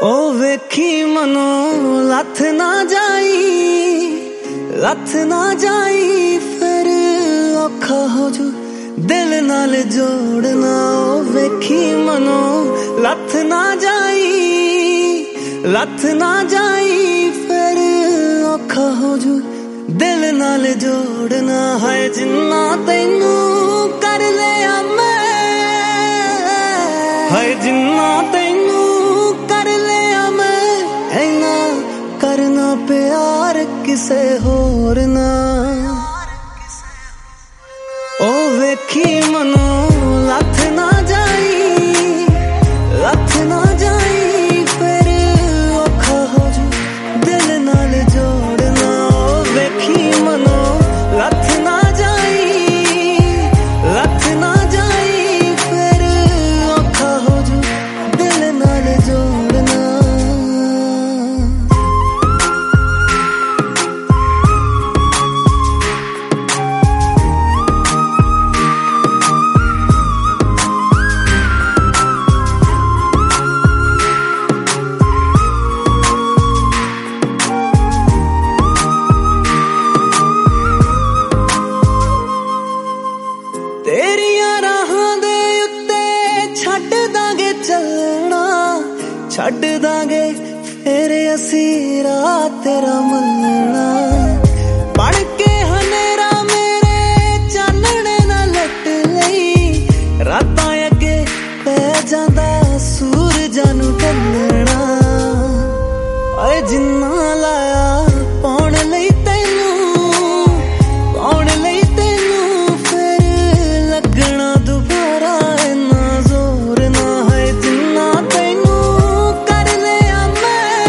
ओ वेखी मनो लथ ना जाई फिर औखा हो जू दिल नाल जोड़ना। ओ वेखी मनो लथ ना जाई फिर औखा हो जू दिल नाल जोड़ना। है जिन्ना तैनू कर लिया मैं, है जिन्ना तैनू कर लिया मैं, ऐना करना प्यार किसे होर ना। ओ वेखी मनो लथ ना जाई फिर औखा हो जू दिल नाल जोड़ना। ओ वेखी मनो लथ ना जाई फिर औखा हो जू दिल नाल जोड़ना। तेरियां राहां दे उत्ते छड्ड दांगे चलना, छड्ड दांगे फिर असी रात तेरा मलना। बन के हनेरा मेरे चानने ना लट लई, रातां अगे पै जांदा सूरजां नू ढलना। ओए जिन्ना लाया पाउण लई तैनू फिर लगना दुबारा इन्ना जोर ना। है जिन्ना तैनू कर लिया मैं,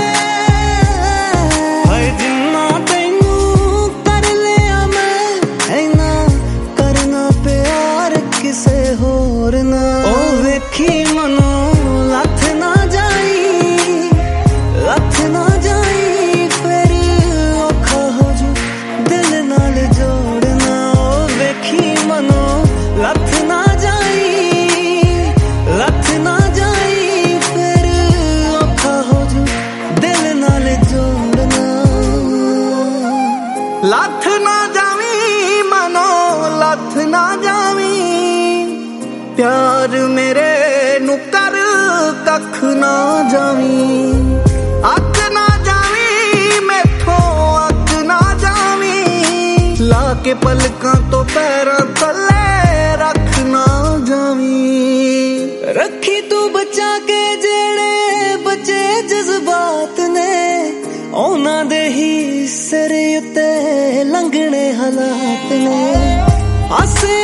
है जिन्ना तैनू कर लिया मैं, ऐना करना प्यार किसे होर ना। ओ वेखी मनो लथ ना जाई फिर औखा हो जू दिल नाल जोड़ना। ओ वेखी मनो लथ ना जाई फिर औखा हो जू दिल नाल जोड़ना। लथ ना जावी मनो लथ ना जावी, प्यार मेरे नू कर कख ना जावी। अग ना जावी मैथों अग ना जावी, ला के पलकां तो पैरां थल्ले रख ना जावी। रखी तू बचा के जेड़े बचे जज्बात ने, उन्हां दे ही सिर उत्ते लंघने हालात ने। हसे